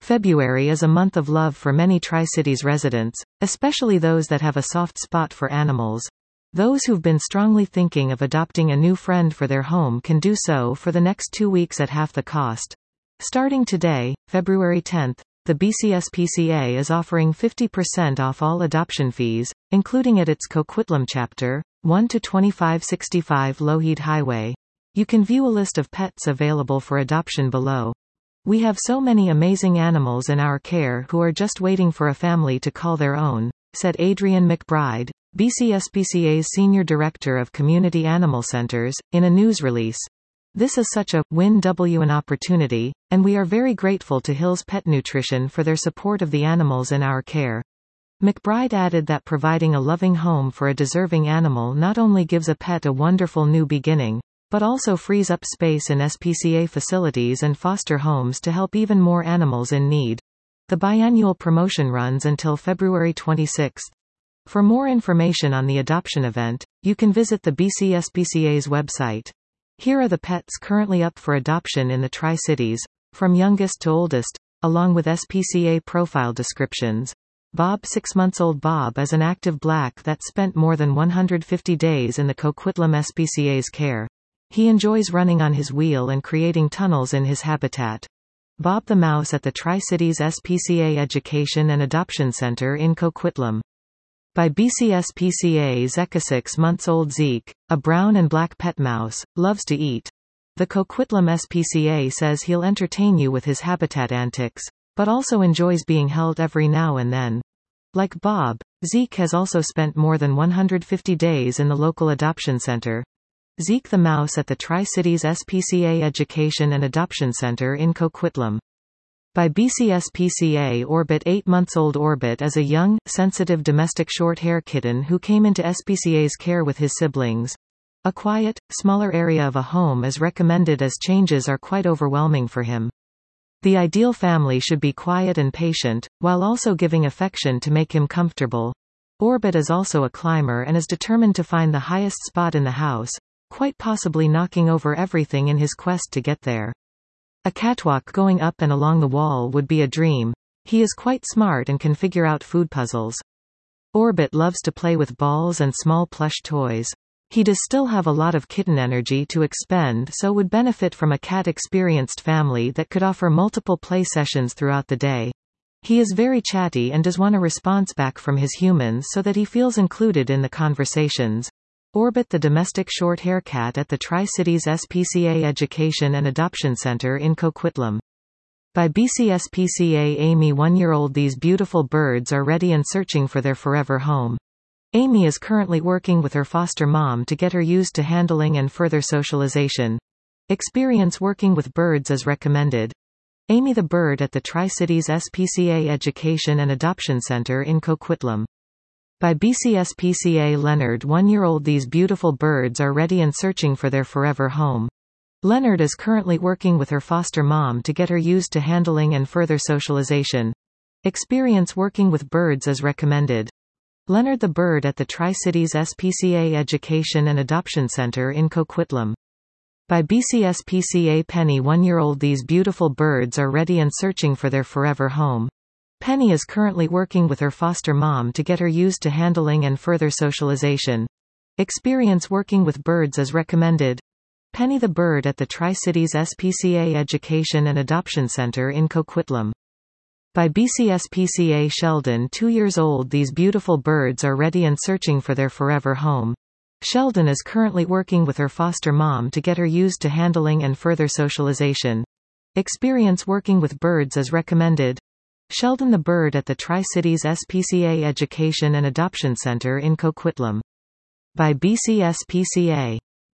February is a month of love for many Tri-Cities residents, especially those that have a soft spot for animals. Those who've been strongly thinking of adopting a new friend for their home can do so for the next 2 weeks at half the cost. Starting today, February 10th, the BCSPCA is offering 50% off all adoption fees, including at its Coquitlam chapter, 1 to 2565 Lougheed Highway. You can view a list of pets available for adoption below. We have so many amazing animals in our care who are just waiting for a family to call their own, said Adrian McBride, BCSPCA's Senior Director of Community Animal Centers, in a news release. This is such a win-win opportunity, and we are very grateful to Hills Pet Nutrition for their support of the animals in our care. McBride added that providing a loving home for a deserving animal not only gives a pet a wonderful new beginning, but also frees up space in SPCA facilities and foster homes to help even more animals in need. The biannual promotion runs until February 26. For more information on the adoption event, you can visit the BCSPCA's website. Here are the pets currently up for adoption in the Tri-Cities, from youngest to oldest, along with SPCA profile descriptions. Bob, 6-month-old Bob, is an active black that spent more than 150 days in the Coquitlam SPCA's care. He enjoys running on his wheel and creating tunnels in his habitat. Bob the Mouse at the Tri-Cities SPCA Education and Adoption Center in Coquitlam. By BCSPCA Zeka, 6-month-old Zeke, a brown and black pet mouse, loves to eat. The Coquitlam SPCA says he'll entertain you with his habitat antics, but also enjoys being held every now and then. Like Bob, Zeke has also spent more than 150 days in the local adoption center. Zeke the Mouse at the Tri-Cities SPCA Education and Adoption Center in Coquitlam. By BCSPCA Orbit, 8-month-old Orbit is a young, sensitive domestic short-hair kitten who came into SPCA's care with his siblings. A quiet, smaller area of a home is recommended as changes are quite overwhelming for him. The ideal family should be quiet and patient, while also giving affection to make him comfortable. Orbit is also a climber and is determined to find the highest spot in the house, quite possibly knocking over everything in his quest to get there. A catwalk going up and along the wall would be a dream. He is quite smart and can figure out food puzzles. Orbit loves to play with balls and small plush toys. He does still have a lot of kitten energy to expend, so would benefit from a cat-experienced family that could offer multiple play sessions throughout the day. He is very chatty and does want a response back from his humans so that he feels included in the conversations. Orbit the domestic short-hair cat at the Tri-Cities SPCA Education and Adoption Center in Coquitlam. By BCSPCA Amy, 1-year-old These beautiful birds are ready and searching for their forever home. Amy is currently working with her foster mom to get her used to handling and further socialization. Experience working with birds is recommended. Amy the bird at the Tri-Cities SPCA Education and Adoption Center in Coquitlam. By BCSPCA Leonard, 1-year-old These beautiful birds are ready and searching for their forever home. Leonard is currently working with her foster mom to get her used to handling and further socialization. Experience working with birds is recommended. Leonard the bird at the Tri-Cities SPCA Education and Adoption Center in Coquitlam. By BCSPCA Penny, 1-year-old These beautiful birds are ready and searching for their forever home. Penny is currently working with her foster mom to get her used to handling and further socialization. Experience working with birds is recommended. Penny the bird at the Tri-Cities SPCA Education and Adoption Center in Coquitlam. By BCSPCA Sheldon, 2 years old These beautiful birds are ready and searching for their forever home. Sheldon is currently working with her foster mom to get her used to handling and further socialization. Experience working with birds is recommended. Sheldon the bird at the Tri-Cities SPCA Education and Adoption Center in Coquitlam. By BCSPCA